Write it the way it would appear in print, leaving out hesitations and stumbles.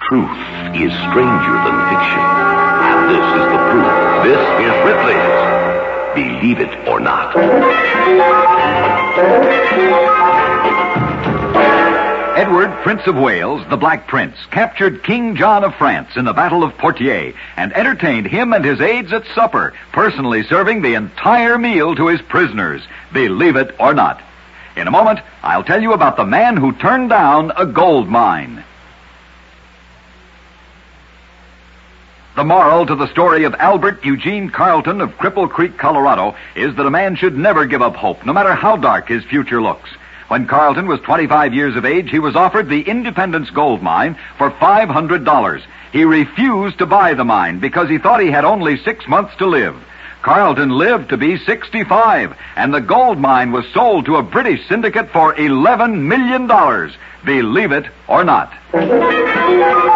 Truth is stranger than fiction. And this is the proof. This is Ripley's Believe It or Not. Edward, Prince of Wales, the Black Prince, captured King John of France in the Battle of Poitiers and entertained him and his aides at supper, personally serving the entire meal to his prisoners. Believe it or not. In a moment, I'll tell you about the man who turned down a gold mine. The moral to the story of Albert Eugene Carlton of Cripple Creek, Colorado, is that a man should never give up hope, no matter how dark his future looks. When Carlton was 25 years of age, he was offered the Independence Gold Mine for $500. He refused to buy the mine because he thought he had only 6 months to live. Carlton lived to be 65, and the gold mine was sold to a British syndicate for $11 million. Believe it or not.